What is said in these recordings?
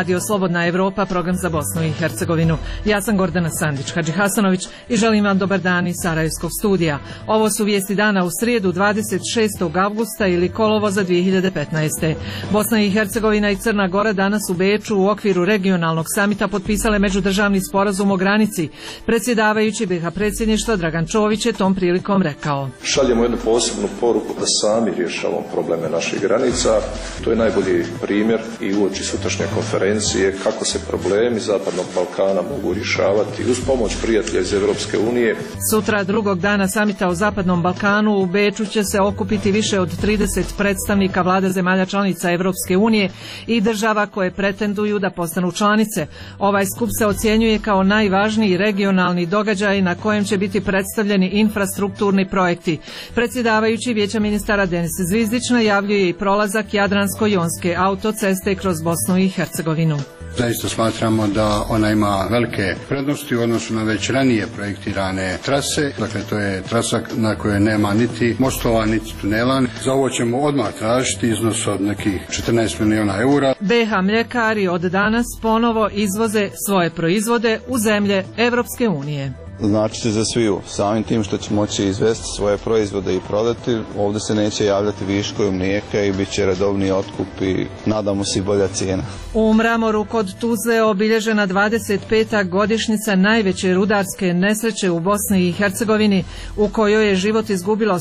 Radio Slobodna Evropa, program za Bosnu i Hercegovinu. Ja sam Gordana Sandić-Hadžihasanović i želim vam dobar dan iz Sarajevskog studija. Ovo su vijesti dana u srijedu 26. avgusta ili kolovoza 2015. Bosna i Hercegovina i Crna Gora danas u Beču u okviru regionalnog samita potpisale međudržavni sporazum o granici. Predsjedavajući BiH predsjedništva Dragan Čović je tom prilikom rekao: Šaljemo jednu posebnu poruku da sami rješavamo probleme naših granica. To je najbolji primjer i uoči sutrašnje konferencije kako se problemi Zapadnog Balkana mogu rješavati uz pomoć prijatelja iz Europske unije. Sutra, drugog dana samita o Zapadnom Balkanu, u Beču će se okupiti više od 30 predstavnika vlada zemalja članica Europske unije i država koje pretenduju da postanu članice. Ovaj skup se ocjenjuje kao najvažniji regionalni događaj na kojem će biti predstavljeni infrastrukturni projekti. Predsjedavajući Vijeća ministara Denis Zvizdić najavljuje i prolazak Jadransko-jonske autoceste kroz Bosnu i Hercegovinu. Zaista smatramo da ona ima velike prednosti u odnosu na već ranije projektirane trase. Dakle, to je trasa na kojoj nema niti mostova, niti tunela. Za ovo ćemo odmah tražiti iznos od nekih 14 milijuna eura. BiH mljekari od danas ponovo izvoze svoje proizvode u zemlje Evropske unije. Znači se za sviju, samim tim što će moći izvesti svoje proizvode i prodati, ovdje se neće javljati viškovi mlijeka i bit će redovni otkup i nadamo se i bolja cijena. U Mramoru kod Tuzle obilježena 25. godišnjica najveće rudarske nesreće u Bosni i Hercegovini, u kojoj je život izgubilo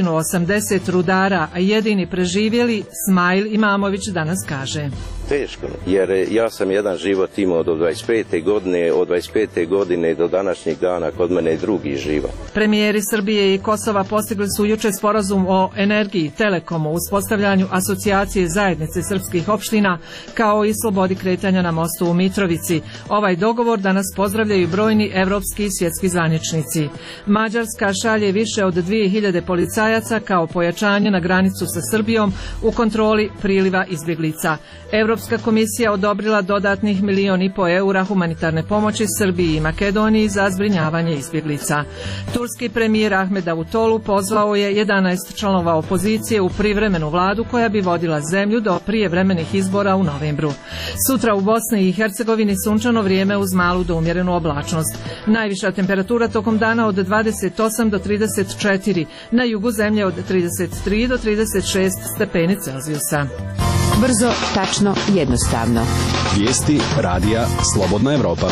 180 rudara, a jedini preživjeli Smajl Imamović danas kaže: Teško, jer ja sam jedan život imao do 25. godine, od 25. godine do današnjeg dana kod mene je drugi život. Premijeri Srbije i Kosova postigli su jučer sporazum o energiji, telekomu, uspostavljanju asocijacije zajednice srpskih opština, kao i slobodi kretanja na mostu u Mitrovici. Ovaj dogovor danas pozdravljaju brojni evropski i svjetski zvaničnici. Mađarska šalje više od 2000 policajaca kao pojačanje na granicu sa Srbijom u kontroli priliva izbjeglica. Europska komisija odobrila dodatnih 1,5 milijuna eura humanitarne pomoći Srbiji i Makedoniji za zbrinjavanje izbjeglica. Turski premijer Ahmed Davutoglu pozvao je 11 članova opozicije u privremenu vladu koja bi vodila zemlju do prijevremenih izbora u novembru. Sutra u Bosni i Hercegovini sunčano vrijeme uz malu do umjerenu oblačnost. Najviša temperatura tokom dana od 28 do 34, na jugu zemlje od 33 do 36 stepeni Celzijusa. Brzo, tačno, jednostavno. Vijesti radija Slobodna Evropa.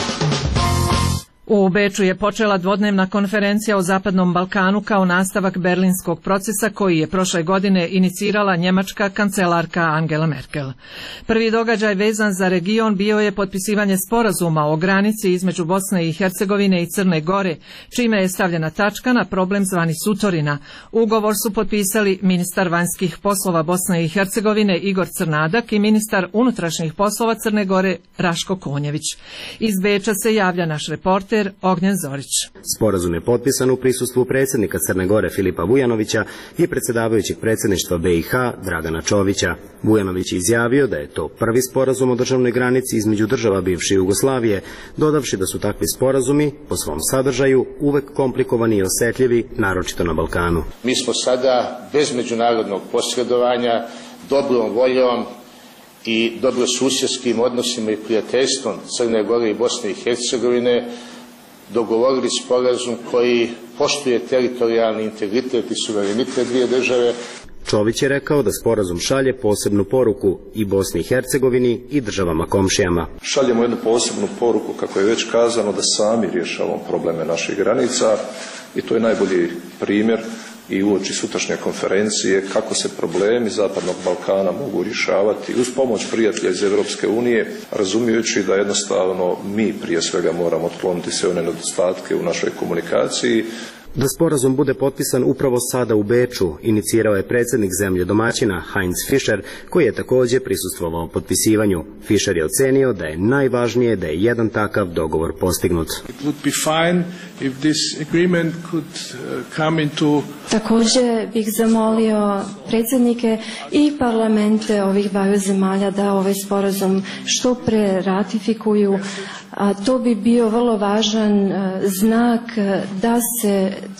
U Beču je počela dvodnevna konferencija o Zapadnom Balkanu kao nastavak berlinskog procesa koji je prošle godine inicirala njemačka kancelarka Angela Merkel. Prvi događaj vezan za region bio je potpisivanje sporazuma o granici između Bosne i Hercegovine i Crne Gore, čime je stavljena tačka na problem zvani Sutorina. Ugovor su potpisali ministar vanjskih poslova Bosne i Hercegovine Igor Crnadak i ministar unutrašnjih poslova Crne Gore Raško Konjević. Iz Beča se javlja naš reporter Ognjen Zorić. Sporazum je potpisan u prisustvu predsjednika Crne Gore Filipa Vujanovića i predsjedavajućeg predsjedništva BiH Dragana Čovića. Vujanović je izjavio da je to prvi sporazum o državnoj granici između država bivše Jugoslavije, dodavši da su takvi sporazumi po svom sadržaju uvek komplikovani i osjetljivi, naročito na Balkanu. Mi smo sada bez međunarodnog posredovanja, dobrom voljom i dobrosusjedskim odnosima i prijateljstvom Crne Gore i Bosne i Hercegovine dogovorili sporazum koji poštuje teritorijalni integritet i suverenitet dvije države. Čović je rekao da sporazum šalje posebnu poruku i Bosni i Hercegovini i državama komšijama. Šaljemo jednu posebnu poruku, kako je već kazano, da sami rješavamo probleme naših granica i to je najbolji primjer i uoči sutrašnje konferencije kako se problemi Zapadnog Balkana mogu rješavati uz pomoć prijatelja iz Europske unije, razumijući da jednostavno mi prije svega moramo otkloniti sve one nedostatke u našoj komunikaciji. Da sporazum bude potpisan upravo sada u Beču, inicirao je predsjednik zemlje domaćina Heinz Fischer, koji je također prisustvovao potpisivanju. Fischer je ocenio da je najvažnije da je jedan takav dogovor postignut. Također bih zamolio predsjednike i parlamente ovih dvaju zemalja da ovaj sporazum što pre ratifikuju, a to bi bio vrlo važan znak da se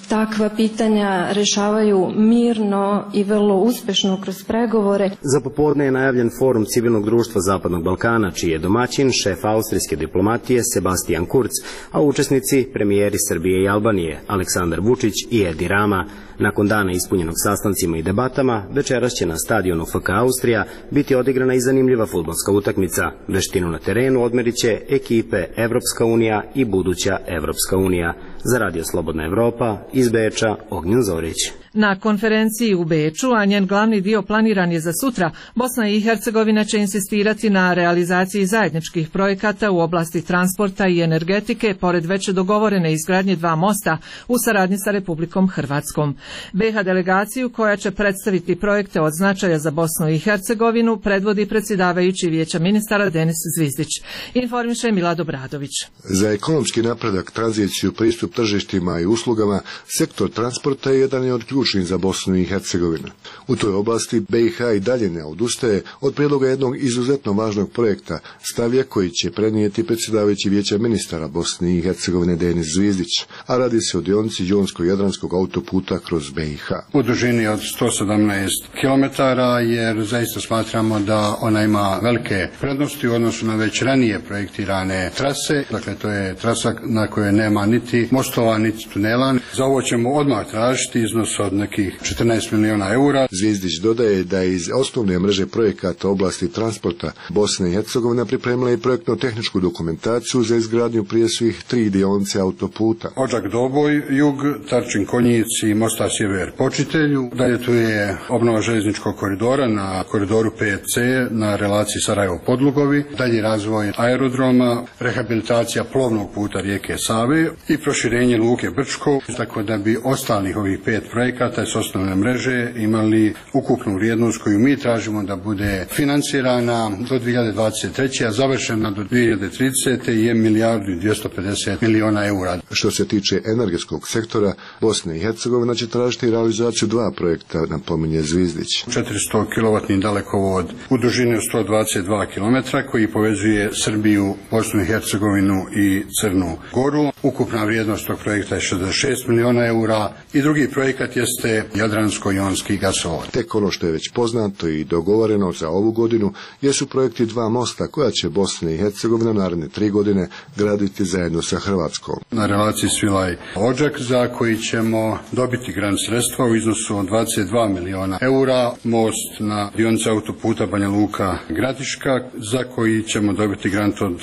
takva pitanja rešavaju mirno i vrlo uspešno kroz pregovore. Za popodne je najavljen forum civilnog društva Zapadnog Balkana, čiji je domaćin šef austrijske diplomatije Sebastian Kurz, a učesnici premijeri Srbije i Albanije Aleksandar Vučić i Edi Rama. Nakon dana ispunjenog sastancima i debatama, večeras će na stadionu FK Austrija biti odigrana i zanimljiva fudbalska utakmica. Veštinu na terenu odmerit će ekipe Evropska unija i buduća Evropska unija. Za Radio Slobodna Evropa, iz Beča, Ognjen Zorić. Na konferenciji u Beču, a njen glavni dio planiran je za sutra, Bosna i Hercegovina će insistirati na realizaciji zajedničkih projekata u oblasti transporta i energetike, pored već dogovorene izgradnje 2 mosta u saradnji sa Republikom Hrvatskom. BiH delegaciju koja će predstaviti projekte od značaja za Bosnu i Hercegovinu predvodi predsjedavajući Vijeća ministara Denis Zvizdić. Informiše Milado Bradović. Za ekonomski napredak, tranziciju, pristup tržištima i uslugama, sektor transporta je jedan od ključnih za Bosnu i Hercegovinu. U toj oblasti BiH i dalje ne odustaje od prijedloga jednog izuzetno važnog projekta, stavlja koji će prenijeti predsjedavajući Vijeća ministara Bosne i Hercegovine Denis Zvizdić, a radi se o dionici Jonsko-Jadranskog autoputa kroz BiH. U dužini od 117 km, jer zaista smatramo da ona ima velike prednosti u odnosu na već ranije projektirane trase. Dakle, to je trasa na kojoj nema niti mostova, niti tunela. Za ovo ćemo odmah tražiti iznos od nekih 14 miliona eura. Zvizdić dodaje da je iz osnovne mreže projekata oblasti transporta Bosna i Hercegovina pripremila i projektno-tehničku dokumentaciju za izgradnju prije svih 3 dionice autoputa. Odžak-Doboj, jug, Tarčin-Konjic i Mostar Sjever Počitelju. Dalje tu je obnova željezničkog koridora na koridoru 5C na relaciji Sarajevo-Podlugovi. Dalje razvoj aerodroma, rehabilitacija plovnog puta rijeke Save i proširenje luke Brčko, tako da bi ostalih ovih 5 projekata s osnovne mreže imali ukupnu vrijednost koju mi tražimo da bude financirana do 2023. a završena do 2030. je milijardu i 250 miliona eura. Što se tiče energetskog sektora, Bosna i Hercegovina će tražiti realizaciju 2 projekta, napominje Zvizdić. 400 kW dalekovod u dužini 122 km koji povezuje Srbiju, Bosnu i Hercegovinu i Crnu Goru. Ukupna vrijednost tog projekta je 66 miliona eura i drugi projekat jeste Jadransko-jonski gasovod. Tek ono što je već poznato i dogovoreno za ovu godinu jesu projekti 2 mosta koja će Bosna i Hercegovina naredne 3 godine graditi zajedno sa Hrvatskom. Na relaciji Svilaj-Odžak za koji ćemo dobiti grant sredstva u iznosu od 22 miliona eura, most na dionici autoputa Banja Luka-Gradiška za koji ćemo dobiti grant od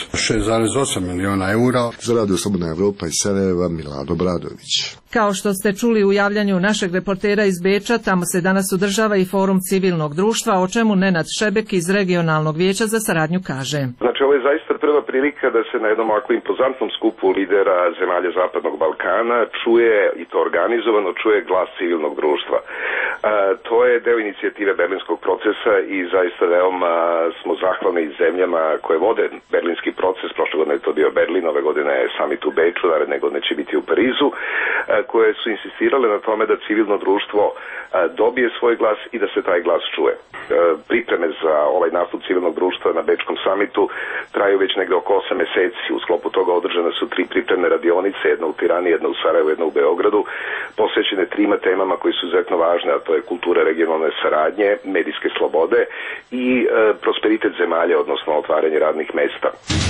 6,8 miliona eura. Za Radio Slobodna Evropa iz Sarajeva, Milado Bradović. Kao što ste čuli u javljanju našeg reportera iz Beča, tamo se danas održava i forum civilnog društva, o čemu Nenad Šebek iz Regionalnog vijeća za saradnju kaže. Znači, ovo je zaista prva prilika da se na jednom ovako impozantnom skupu lidera zemalja Zapadnog Balkana čuje, i to organizovano, čuje glas civilnog društva. To je deo inicijative berlinskog procesa i zaista veoma smo zahvalni zemljama koje vode berlinski proces. Prošle godine je to bio Berlin, ove godine je summit u Beču, naredne godine će biti u Parizu, koje su insistirale na tome da civilno društvo dobije svoj glas i da se taj glas čuje. Pripreme za ovaj nastup civilnog društva na Bečkom samitu traju već negde oko 8 meseci. U sklopu toga održane su 3 pripremne radionice, jedna u Tirani, jedna u Sarajevu, jedna u Beogradu, posvećene 3 temama koji su izuzetno važne, a to je kultura regionalne saradnje, medijske slobode i prosperitet zemalja, odnosno otvaranje radnih mesta.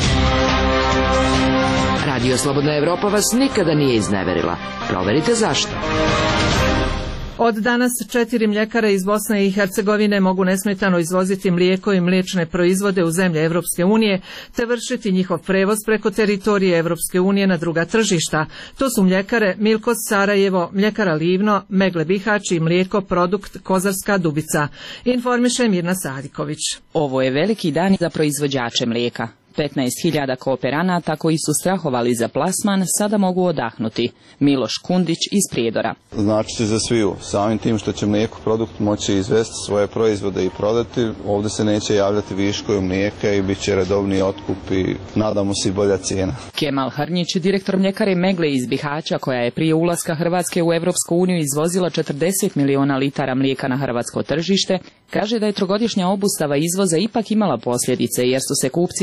Radio Slobodna Evropa vas nikada nije izneverila. Proverite zašto. Od danas 4 mljekare iz Bosne i Hercegovine mogu nesmetano izvoziti mlijeko i mliječne proizvode u zemlje Evropske unije te vršiti njihov prevoz preko teritorije Evropske unije na druga tržišta. To su mljekare Milkos Sarajevo, mljekara Livno, Megle Bihać i mlijeko produkt Kozarska Dubica. Informiše Mirna Sadiković. Ovo je veliki dan za proizvođače mlijeka. 15.000 kooperanata koji su strahovali za plasman sada mogu odahnuti. Miloš Kundić iz Prijedora. Znači će za sviju. Samim tim što će mlijeko produkt moći izvesti svoje proizvode i prodati, ovdje se neće javljati viškovi mlijeka i bit će redovni otkup i nadamo se i bolja cijena. Kemal Hrnjić, direktor mljekare Megle iz Bihaća, koja je prije ulaska Hrvatske u Evropsku uniju izvozila 40 miliona litara mlijeka na hrvatsko tržište, kaže da je trogodišnja obustava izvoza ipak imala posljedice jer su se kupci već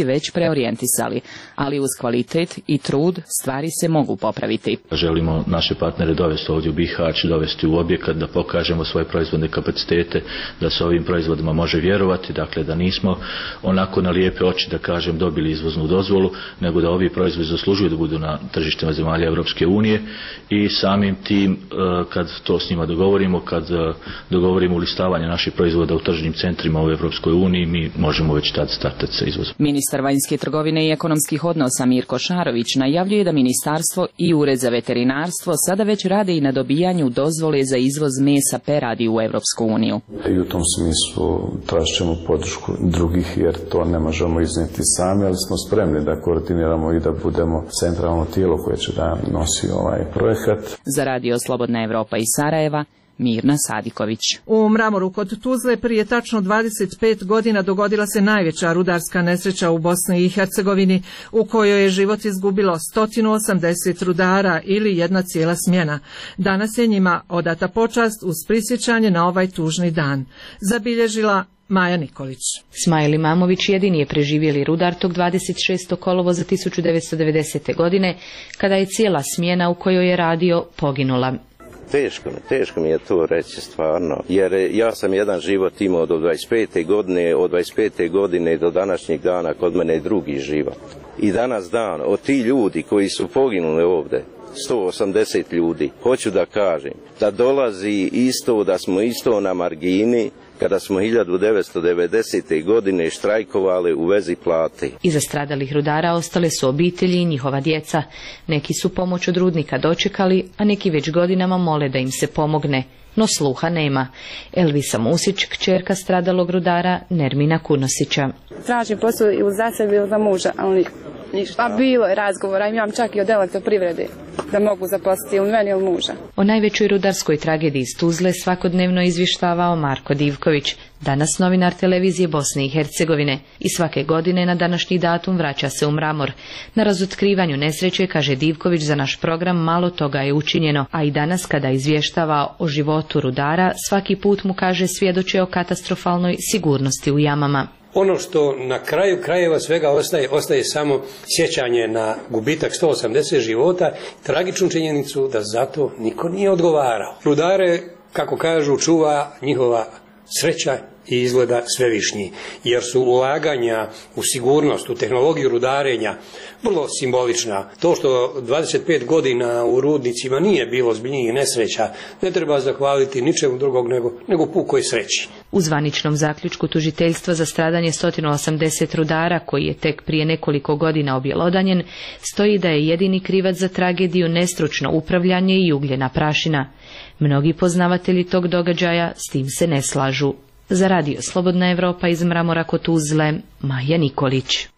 preorijentisali, ali uz kvalitet i trud stvari se mogu popraviti. Želimo naše partnere dovesti ovdje u Bihać, dovesti u objekat, da pokažemo svoje proizvodne kapacitete, da se ovim proizvodima može vjerovati, dakle da nismo onako na lijepe oči, da kažem, dobili izvoznu dozvolu, nego da ovi proizvodi zaslužuju da budu na tržištima zemalja Europske unije i samim tim kad to s njima dogovorimo, kad dogovorimo ulistavanje naših proizvoda u tržnim centrima u Europskoj uniji, mi možemo već tad startati sa izvozom. Ministar vanjske trgovine i ekonomskih odnosa Mirko Šarović najavljuje da ministarstvo i Ured za veterinarstvo sada već rade i na dobijanju dozvole za izvoz mesa peradi u Europsku uniju. I u tom smislu tražit ćemo podršku drugih jer to ne možemo iznijeti sami, ali smo spremni da koordiniramo i da budemo centralno tijelo koje će da nosi ovaj projekat. Za Radio Slobodna Evropa iz Sarajeva, Mirna Sadiković. U Mramoru kod Tuzle prije tačno 25 godina dogodila se najveća rudarska nesreća u Bosni i Hercegovini, u kojoj je život izgubilo 180 rudara ili jedna cijela smjena. Danas je njima odata počast uz prisjećanje na ovaj tužni dan. Zabilježila Maja Nikolić. Smajl Imamović jedini je preživjeli rudar tog 26. kolovoza 1990. godine, kada je cijela smjena u kojoj je radio poginula. Teško mi je to reći stvarno, jer ja sam jedan život imao od 25. godine do današnjeg dana, kod mene je drugi život. I danas dan, od ti ljudi koji su poginuli ovdje, 180 ljudi, hoću da kažem, da dolazi isto, da smo isto na margini, kada smo 1990. godine štrajkovali u vezi plate. Iza stradalih rudara ostale su obitelji i njihova djeca. Neki su pomoć od rudnika dočekali, a neki već godinama mole da im se pomogne. No sluha nema. Elvisa Musić, kćerka stradalog rudara Nermina Kunosića. Tražim posao ili za sebe ili za muža, ali ništa. Pa bilo je razgovora, imam čak i od Elektroprivrede da mogu zaposliti ili meni ili muža. O najvećoj rudarskoj tragediji iz Tuzle svakodnevno izvještavao Marko Divković, danas novinar televizije Bosne i Hercegovine, i svake godine na današnji datum vraća se u Mramor. Na razotkrivanju nesreće, kaže Divković, za naš program malo toga je učinjeno, a i danas kada izvještava o životu rudara, svaki put mu, kaže, svjedoče o katastrofalnoj sigurnosti u jamama. Ono što na kraju krajeva svega ostaje samo sjećanje na gubitak 180 života, tragičnu činjenicu da zato niko nije odgovarao. Rudare, kako kažu, čuva njihova sreća i izgleda svevišnji, jer su ulaganja u sigurnost, u tehnologiju rudarenja vrlo simbolična. To što 25 godina u rudnicima nije bilo ozbiljnijih nesreća, ne treba zahvaliti ničemu drugog nego pukoj sreći. U zvaničnom zaključku tužiteljstva za stradanje 180 rudara, koji je tek prije nekoliko godina objelodanjen, stoji da je jedini krivac za tragediju nestručno upravljanje i ugljena prašina. Mnogi poznavatelji tog događaja s tim se ne slažu. Za Radio Slobodna Evropa iz Mramora kod Tuzle, Maja Nikolić.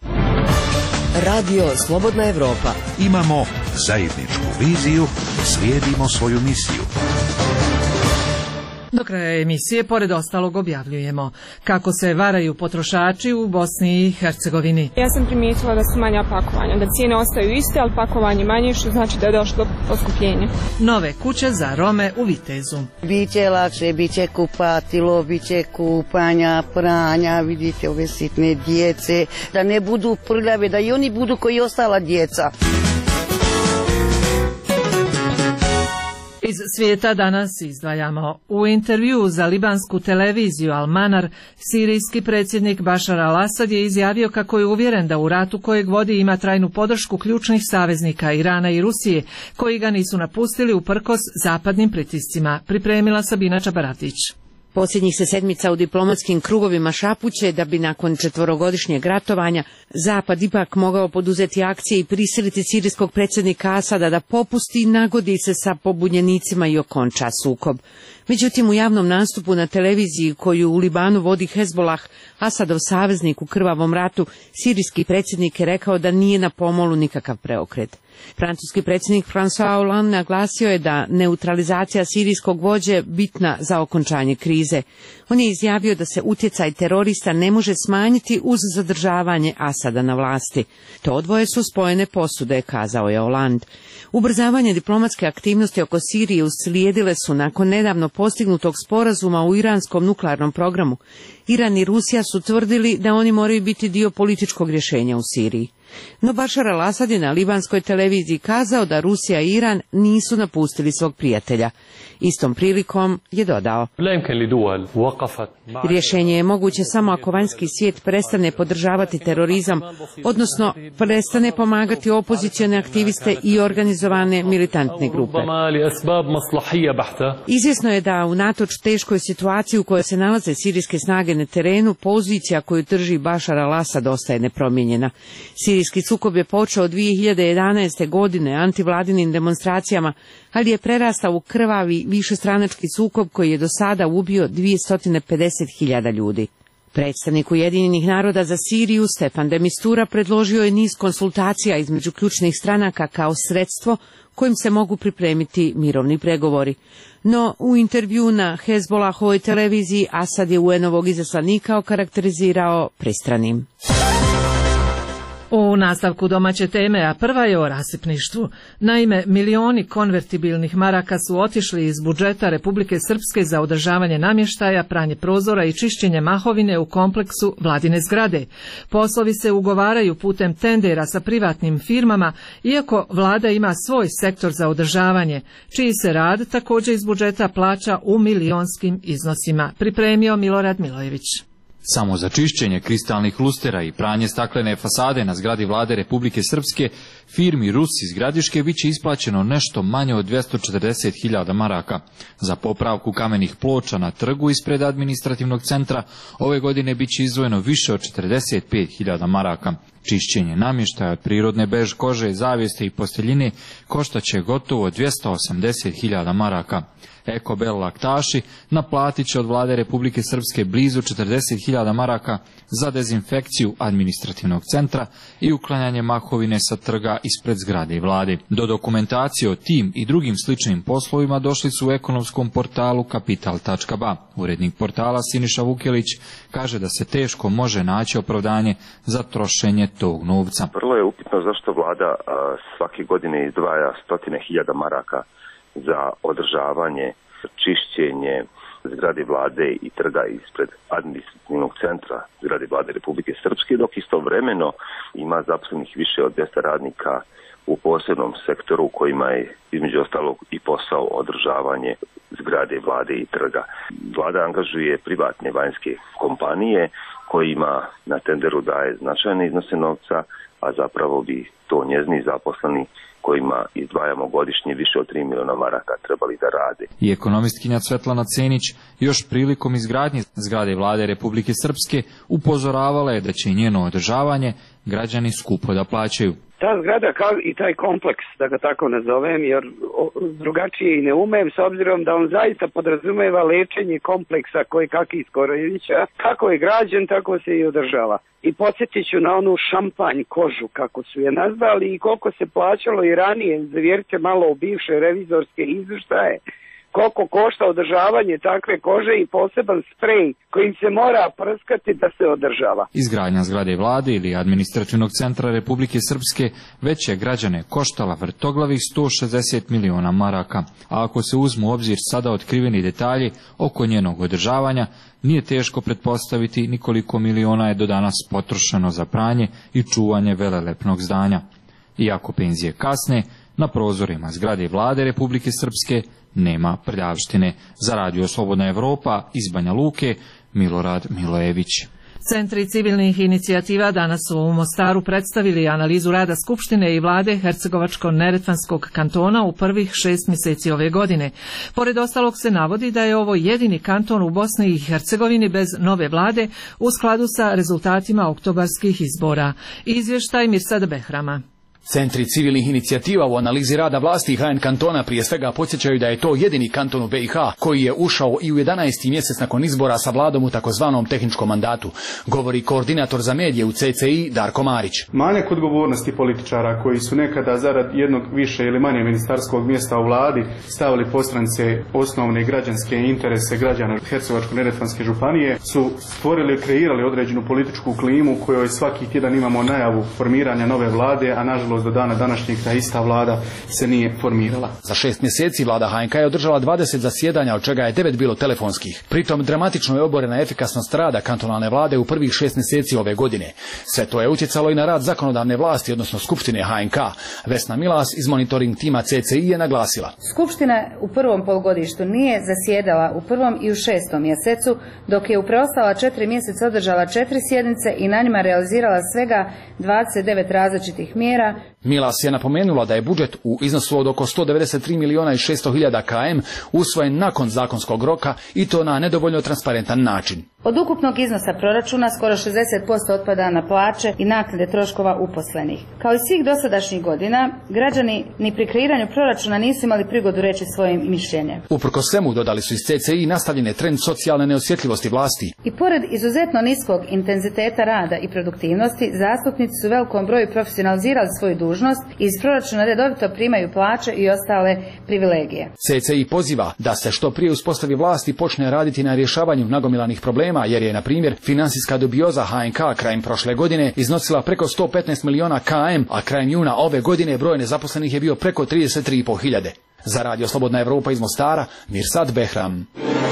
Radio Slobodna Evropa. Imamo zajedničku viziju, slijedimo svoju misiju. Do kraja emisije, pored ostalog, objavljujemo kako se varaju potrošači u Bosni i Hercegovini. Ja sam primijetila da su manja pakovanja, da cijene ostaju iste, ali pakovanje manje, što znači da je došlo do poskupljenja. Nove kuće za Rome u Vitezu. Biće lakše, biće kupatilo, biće kupanja, pranja, vidite ove sitne djece, da ne budu prljave, da i oni budu koji ostala djeca. Iz svijeta danas izdvajamo. U intervjuu za libansku televiziju Al-Manar, sirijski predsjednik Bašar al-Asad je izjavio kako je uvjeren da u ratu kojeg vodi ima trajnu podršku ključnih saveznika Irana i Rusije, koji ga nisu napustili uprkos zapadnim pritiscima. Pripremila Sabina Čabaratić. Posljednjih se sedmica u diplomatskim krugovima šapuće da bi nakon 4-godišnjeg ratovanja Zapad ipak mogao poduzeti akcije i prisiliti sirijskog predsjednika Asada da popusti i nagodi se sa pobunjenicima i okonča sukob. Međutim, u javnom nastupu na televiziji koju u Libanu vodi Hezbolah, Asadov saveznik u krvavom ratu, sirijski predsjednik je rekao da nije na pomolu nikakav preokret. Francuski predsjednik François Hollande naglasio je da neutralizacija sirijskog vođe bitna za okončanje krize. On je izjavio da se utjecaj terorista ne može smanjiti uz zadržavanje Asada na vlasti. To dvoje su spojene posude, kazao je Hollande. Ubrzavanje diplomatske aktivnosti oko Sirije uslijedile su nakon nedavno postignutog sporazuma u iranskom nuklearnom programu, Iran i Rusija su tvrdili da oni moraju biti dio političkog rješenja u Siriji. No Bašar al-Asad je na libanskoj televiziji kazao da Rusija i Iran nisu napustili svog prijatelja. Istom prilikom je dodao: rješenje je moguće samo ako vanjski svijet prestane podržavati terorizam, odnosno prestane pomagati opozicione aktiviste i organizovane militantne grupe. Izvjesno je da unatoč teškoj situaciji u kojoj se nalaze sirijske snage na terenu, pozicija koju drži Bašar al-Asad ostaje nepromijenjena. Sirijski sukob je počeo 2011. godine antivladinim demonstracijama, ali je prerastao u krvavi višestranački sukob koji je do sada ubio 250.000 ljudi. Predstavnik Ujedinjenih naroda za Siriju Stefan de Mistura predložio je niz konsultacija između ključnih stranaka kao sredstvo kojim se mogu pripremiti mirovni pregovori. No, u intervju na Hezbollahovoj televiziji Asad je UN-ovog izaslanika okarakterizirao pristranim. U nastavku domaće teme, a prva je o rasipništvu. Naime, milioni konvertibilnih maraka su otišli iz budžeta Republike Srpske za održavanje namještaja, pranje prozora i čišćenje mahovine u kompleksu vladine zgrade. Poslovi se ugovaraju putem tendera sa privatnim firmama, iako vlada ima svoj sektor za održavanje, čiji se rad također iz budžeta plaća u milionskim iznosima. Pripremio Milorad Milojević. Samo za čišćenje kristalnih lustera i pranje staklene fasade na zgradi vlade Republike Srpske firmi Rus iz Gradiške biće isplaćeno nešto manje od 240.000 maraka. Za popravku kamenih ploča na trgu ispred administrativnog centra ove godine biće izdvojeno više od 45.000 maraka. Čišćenje namještaja od prirodne bež kože, zavjeste i posteljine koštaće gotovo 280.000 maraka. Ekobel laktaši naplatit će od vlade Republike Srpske blizu 40.000 maraka za dezinfekciju administrativnog centra i uklanjanje mahovine sa trga ispred zgrade vlade. Do dokumentacije o tim i drugim sličnim poslovima došli su u ekonomskom portalu kapital.ba. Urednik portala Siniša Vukelić kaže da se teško može naći opravdanje za trošenje tog novca. Vrlo je upitno zašto vlada svake godine izdvaja 100.000 maraka za održavanje, čišćenje zgrade vlade i trga ispred administrativnog centra zgrade vlade Republike Srpske, dok istovremeno ima zaposlenih više od 200 radnika u posebnom sektoru u kojima je između ostalog i posao održavanje zgrade vlade i trga. Vlada angažuje privatne vanjske kompanije kojima na tenderu daje značajne iznose novca, a zapravo bi to njezini zaposleni kojima izdvajamo godišnje više od 3 miliona maraka trebali da rade. I ekonomistkinja Svetlana Cenić još prilikom izgradnje zgrade vlade Republike Srpske upozoravala je da će njeno održavanje građani skupo da plaćaju. Ta zgrada kao i taj kompleks, da ga tako nazovem, jer drugačije i ne umem, s obzirom da on zaista podrazumeva lečenje kompleksa koje kakvih Skorojevića, kako je građen, tako se i održava. I podsjetit ću na onu šampanj kožu, kako su je nazvali, i koliko se plaćalo i ranije, zavjerite malo u bivše revizorske izvještaje, koliko košta održavanje takve kože i poseban sprej kojim se mora prskati da se održava. Izgradnja zgrade vlade ili administrativnog centra Republike Srpske već je građane koštala vrtoglavih 160 miliona maraka, a ako se uzmu u obzir sada otkriveni detalji oko njenog održavanja, nije teško pretpostaviti ni koliko miliona je do danas potrošeno za pranje i čuvanje velelepnog zdanja. Iako penzije kasne, na prozorima zgrade vlade Republike Srpske nema prljavštine. Za Radio Slobodna Evropa iz Banja Luke, Milorad Milojević. Centri civilnih inicijativa danas su u Mostaru predstavili analizu rada Skupštine i vlade Hercegovačko-Neretvanskog kantona u prvih 6 mjeseci ove godine. Pored ostalog se navodi da je ovo jedini kanton u Bosni i Hercegovini bez nove vlade u skladu sa rezultatima oktobarskih izbora. Izvještaj Mirsada Behrama. Centri civilnih inicijativa u analizi rada vlasti HN kantona prije svega podsjećaju da je to jedini kanton u BiH koji je ušao i u 11. mjesec nakon izbora sa vladom u takozvanom tehničkom mandatu, govori koordinator za medije u CCI Darko Marić. Manjak odgovornosti političara koji su nekada zarad jednog više ili manje ministarskog mjesta u vladi stavili postrance osnovne građanske interese građana Hercegovačko-Neretvanske županije su stvorili i kreirali određenu političku klimu u kojoj svaki tjedan imamo najavu formiranja nove vlade, a nažalost nažalost do dana današnjeg ta ista vlada se nije formirala. Za 6 mjeseci vlada HNK je održala 20 zasjedanja, od čega je 9 bilo telefonskih. Pritom dramatično je oborena efikasnost rada kantonalne vlade u prvih 6 mjeseci ove godine. Sve to je utjecalo i na rad zakonodavne vlasti, odnosno Skupštine HNK. Vesna Milas iz monitoring tima CCI je naglasila. Skupština u prvom polugodištu nije zasjedala u prvom i u 6. mjesecu, dok je u preostala 4 mjeseca održala 4 sjednice i na njima realizirala svega 29 različitih mjera. Milas je napomenula da je budžet u iznosu od oko 193 milijuna i 600 hiljada km usvojen nakon zakonskog roka i to na nedovoljno transparentan način. Od ukupnog iznosa proračuna skoro 60% otpada na plaće i naknade troškova uposlenih. Kao i svih dosadašnjih godina, građani ni pri kreiranju proračuna nisu imali prigodu reći svoje mišljenje. Uprkos svemu, dodali su iz CCI, nastavljen je trend socijalne neosjetljivosti vlasti. I pored izuzetno niskog intenziteta rada i produktivnosti, zastupnici su u velikom broju profesionalizirali svoju dužnost i iz proračuna redovito primaju plaće i ostale privilegije. CCI poziva da se što prije uspostavi vlast i počne raditi na rješavanju nagomilanih problema, jer je, na primjer, financijska dubioza HNK krajem prošle godine iznosila preko 115 milijuna km, a krajem juna ove godine broj nezaposlenih je bio preko 33,5 hiljade. Za Radio Slobodna Evropa iz Mostara, Mirsad Behram.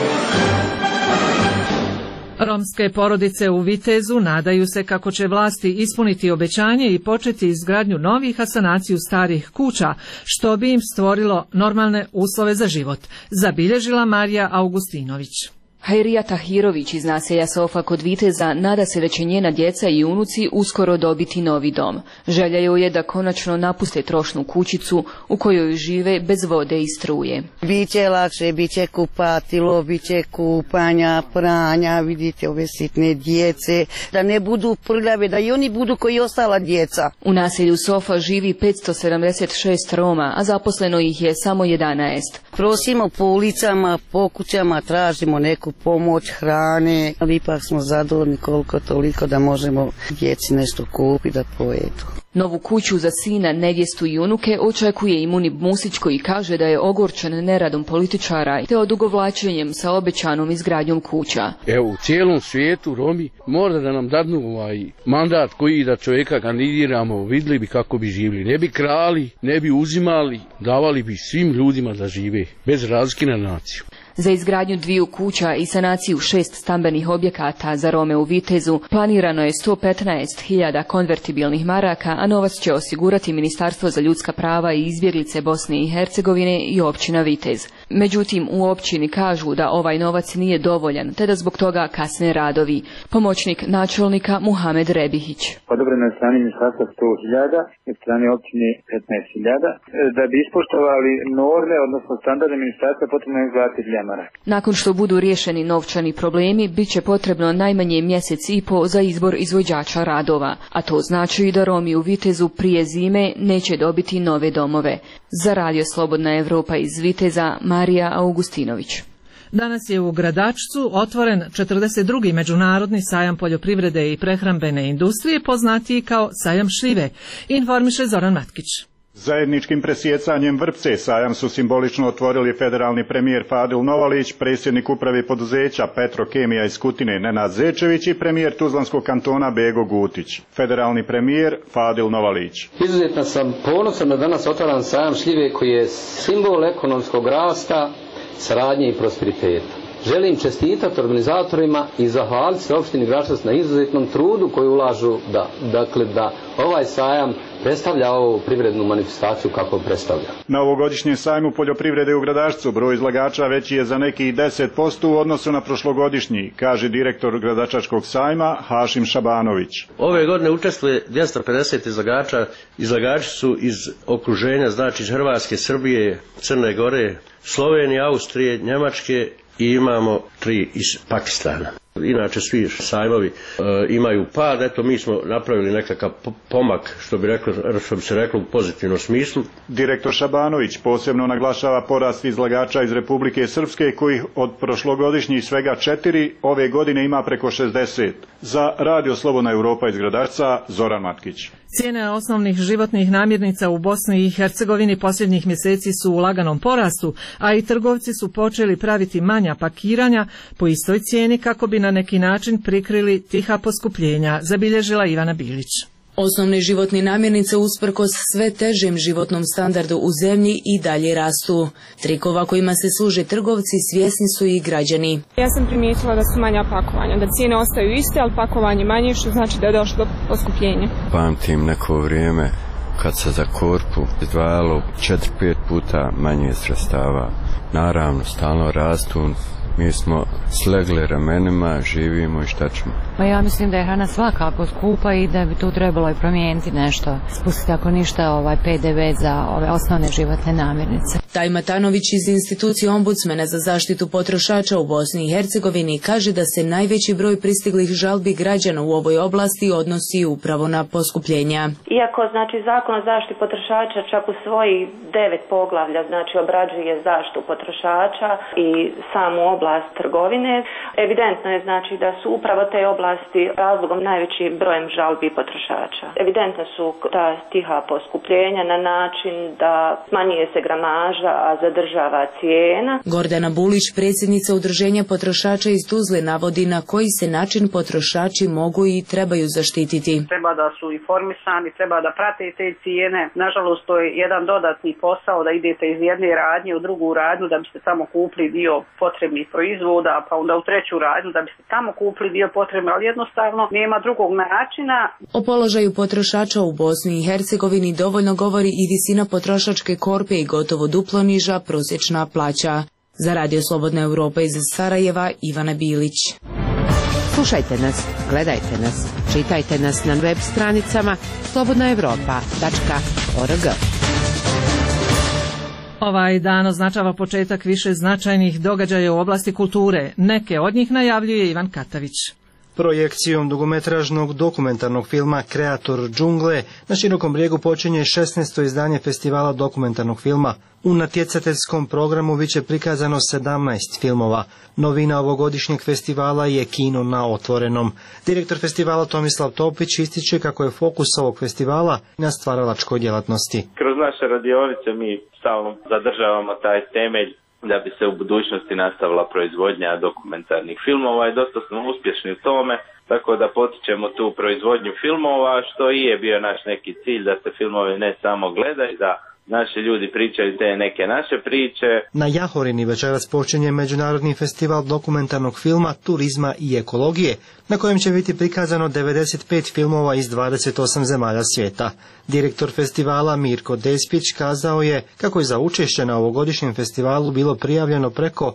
Romske porodice u Vitezu nadaju se kako će vlasti ispuniti obećanje i početi izgradnju novih, a sanaciju starih kuća, što bi im stvorilo normalne uslove za život, zabilježila Marija Augustinović. Hajrija Tahirović iz naselja Sofa kod Viteza nada se da će njena djeca i unuci uskoro dobiti novi dom. Želja joj je da konačno napuste trošnu kućicu u kojoj žive bez vode i struje. Biće lakše, biće kupatilo, biće kupanja, pranja, vidite ove sitne djece, da ne budu prljave, da i oni budu koji ostala djeca. U naselju Sofa živi 576 Roma, a zaposleno ih je samo 11. Prosimo po ulicama, po kućama, tražimo neku pomoć, hrane, ali ipak smo zadovoljni koliko toliko da možemo djeci nešto kupiti da pojedu. Novu kuću za sina, nevjestu i unuke očekuje i Munib Musić, koji kaže da je ogorčen neradom političara te odugovlačenjem sa obećanom izgradnjom kuća. Evo, u cijelom svijetu Romi mora da nam dadnu mandat koji da čovjeka kandidiramo, vidjeli bi kako bi živjeli. Ne bi krali, ne bi uzimali, davali bi svim ljudima da žive, bez razlike na naciju. Za izgradnju 2 kuća i sanaciju 6 stambenih objekata za Rome u Vitezu planirano je 115.000 konvertibilnih maraka, a novac će osigurati Ministarstvo za ljudska prava i izbjeglice Bosne i Hercegovine i općina Vitez. Međutim, u općini kažu da ovaj novac nije dovoljan, te da zbog toga kasne radovi. Pomoćnik načelnika Muhamed Rebihić. Odobreno je strani Ministarstva 100.000 i strani općine 15.000. Da bi ispoštovali norme, odnosno standarde Ministarstva, potrebno je izgraditi 2 maraka. Nakon što budu riješeni novčani problemi, bit će potrebno najmanje mjesec i po za izbor izvođača radova, a to znači da Romi u Vitezu prije zime neće dobiti nove domove. Za Radio Slobodna Evropa iz Viteza, Marija Augustinović. Danas je u Gradačcu otvoren 42. međunarodni sajam poljoprivrede i prehrambene industrije, poznatiji kao sajam šljive, informiše Zoran Matkić. Zajedničkim presjecanjem vrpce sajam su simbolično otvorili federalni premijer Fadil Novalić, predsjednik uprave poduzeća Petrokemija iz Kutine Nenad Zečević i premijer Tuzlanskog kantona Bego Gutić. Federalni premijer Fadil Novalić. Izuzetno sam ponosan da danas otvaram sajam šljive koji je simbol ekonomskog rasta, saradnje i prosperiteta. Želim čestitati organizatorima i zahvaliti se opštini Gračac na izuzetnom trudu koji ulažu da ovaj sajam predstavlja ovu privrednu manifestaciju kako predstavlja. Na ovogodišnjem sajmu poljoprivrede u Gradačcu broj izlagača veći je za nekih 10% u odnosu na prošlogodišnji, kaže direktor Gradačačkog sajma Hašim Šabanović. Ove godine učestvuje 250 izlagača. Izlagači su iz okruženja, znači iz Hrvatske, Srbije, Crne Gore, Slovenije, Austrije, Njemačke i imamo 3 iz Pakistana. Inače svi sajmovi imaju pad, eto mi smo napravili nekakav pomak, što bi se reklo u pozitivnom smislu. Direktor Šabanović posebno naglašava porast izlagača iz Republike Srpske, kojih od prošlogodišnjih svega 4 ove godine ima preko 60. Za Radio Slobodna Evropa iz Gradačca, Zoran Matkić. Cijene osnovnih životnih namirnica u Bosni i Hercegovini posljednjih mjeseci su u laganom porastu, a i trgovci su počeli praviti manja pakiranja po istoj cijeni kako bi na neki način prikrili tiha poskupljenja, zabilježila Ivana Bilić. Osnovne životne namirnice usprkos sve težem životnom standardu u zemlji i dalje rastu. Trikova kojima se služe trgovci svjesni su i građani. Ja sam primijetila da su manja pakovanja, da cijene ostaju iste, ali pakovanje manje, što znači da je došlo do poskupljenja. Pamtim neko vrijeme kad se za korpu izdvajalo 4-5 puta manje sredstava. Naravno, stalno rastu. Mi smo slegli ramenima, živimo i šta ćemo. Pa ja mislim da je hrana svakako skupa i da bi tu trebalo i promijeniti nešto. Spustiti ako ništa PDV za ove osnovne životne namirnice. Taj Matanović iz institucije ombudsmana za zaštitu potrošača u Bosni i Hercegovini kaže da se najveći broj pristiglih žalbi građana u ovoj oblasti odnosi upravo na poskupljenja. Iako Zakon o zaštiti potrošača čak u svojih 9 poglavlja obrađuje zaštitu potrošača i samu oblast trgovine, evidentno je da su upravo te oblasti razlogom najvećim brojem žalbi potrošača. Evidentno su ta tiha poskupljenja na način da smanjuje se gramaža, a zadržava cijena. Gordana Bulić, predsjednica Udruženja potrošača iz Tuzle, navodi na koji se način potrošači mogu i trebaju zaštititi. Treba da su informisani, treba da prate te cijene. Nažalost, to je jedan dodatni posao da idete iz jedne radnje u drugu radnju da biste tamo kupili dio potrebnih proizvoda, pa onda u treću radnju da biste tamo kupili dio potrebnih, ali jednostavno nema drugog načina. O položaju potrošača u Bosni i Hercegovini dovoljno govori i visina potrošačke korpe i gotovo duplo niža prosječna plaća. Za Radio Slobodna Europa iz Sarajeva, Ivana Bilić. Slušajte nas, gledajte nas, čitajte nas na web stranicama slobodnaevropa.org. Ovaj dan označava početak više značajnih događaja u oblasti kulture. Neke od njih najavljuje Ivan Katavić. Projekcijom dugometražnog dokumentarnog filma Kreator džungle na Širokom brijegu počinje 16. izdanje festivala dokumentarnog filma. U natjecateljskom programu bit će prikazano 17 filmova. Novina ovogodišnjeg festivala je kino na otvorenom. Direktor festivala Tomislav Topić ističe kako je fokus ovog festivala na stvaralačkoj djelatnosti. Kroz naše radionice mi stalno zadržavamo taj temelj da bi se u budućnosti nastavila proizvodnja dokumentarnih filmova i dosta smo uspješni u tome, tako da potičemo tu proizvodnju filmova, što i je bio naš neki cilj, da se filmovi ne samo gledaju, da naši ljudi pričaju te neke naše priče. Na Jahorini večeras počinje Međunarodni festival dokumentarnog filma, turizma i ekologije, na kojem će biti prikazano 95 filmova iz 28 zemalja svijeta. Direktor festivala Mirko Despić kazao je kako je za učešće na ovogodišnjem festivalu bilo prijavljeno preko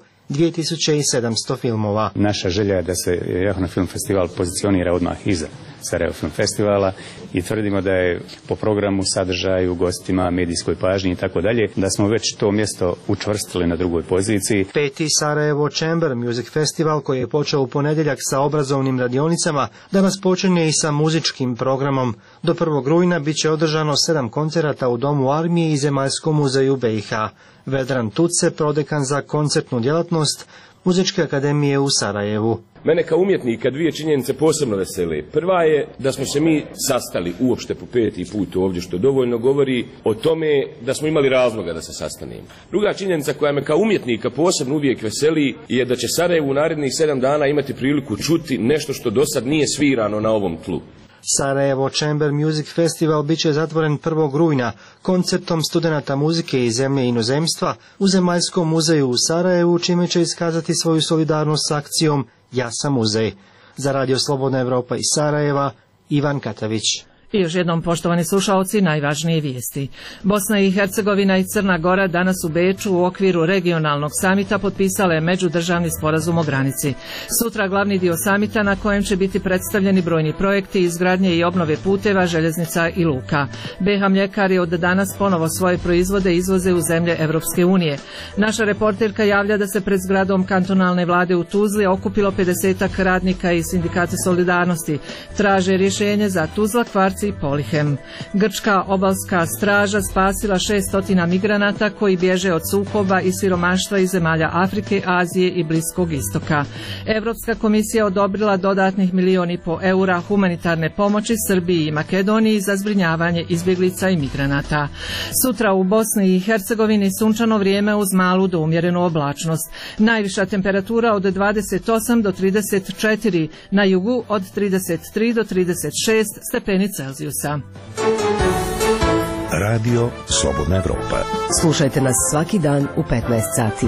2700 filmova. Naša želja je da se Jahorina film festival pozicionira odmah iza Sarajevo film festivala i tvrdimo da je po programu, sadržaju, gostima, medijskoj pažnji i tako dalje, da smo već to mjesto učvrstili na drugoj poziciji. 5. Sarajevo Chamber Music Festival, koji je počeo u ponedjeljak sa obrazovnim radionicama, danas počinje i sa muzičkim programom. Do 1. rujna bit će održano 7 koncerata u Domu armije i Zemaljskom muzeju BiH. Vedran Tuce, prodekan za koncertnu djelatnost Muzičke akademije u Sarajevu. Mene kao umjetnika dvije činjenice posebno vesele. Prva je da smo se mi sastali uopšte po 5. put ovdje, što dovoljno govori o tome da smo imali razloga da se sastanemo. Druga činjenica koja me kao umjetnika posebno uvijek veseli je da će Sarajevo u narednih 7 dana imati priliku čuti nešto što do sad nije svirano na ovom tlu. Sarajevo Chamber Music Festival bit će zatvoren 1. rujna koncertom studenata muzike iz zemlje i inozemstva u Zemaljskom muzeju u Sarajevu, čime će iskazati svoju solidarnost s akcijom Ja sam muzej. Za Radio Slobodna Evropa iz Sarajeva, Ivan Katavić. I još jednom, poštovani slušalci, najvažnije vijesti. Bosna i Hercegovina i Crna Gora danas u Beču u okviru regionalnog samita potpisale međudržavni sporazum o granici. Sutra glavni dio samita na kojem će biti predstavljeni brojni projekti izgradnje i obnove puteva, željeznica i luka. BiH mljekari od danas ponovo svoje proizvode izvoze u zemlje Evropske unije. Naša reporterka javlja da se pred zgradom kantonalne vlade u Tuzli okupilo 50-ak radnika iz Sindikata solidarnosti. Traže rješenje za Tuzla, Kvarc i Polihem. Grčka obalska straža spasila 600 migranata koji bježe od sukoba i siromaštva iz zemalja Afrike, Azije i Bliskog istoka. Europska komisija odobrila dodatnih 1,5 milijuna eura humanitarne pomoći Srbiji i Makedoniji za zbrinjavanje izbjeglica i migranata. Sutra u Bosni i Hercegovini sunčano vrijeme uz malu do umjerenu oblačnost. Najviša temperatura od 28 do 34, na jugu od 33 do 36 stepeni Celzija. Celzijusa. Radio Slobodna Evropa. Slušajte nas svaki dan u 15 sati.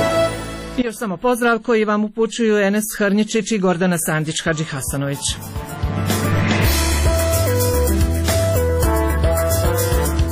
I još samo pozdrav koji vam upućuju Enes Hrnjičić i Gordana Sandić Hadžihasanović.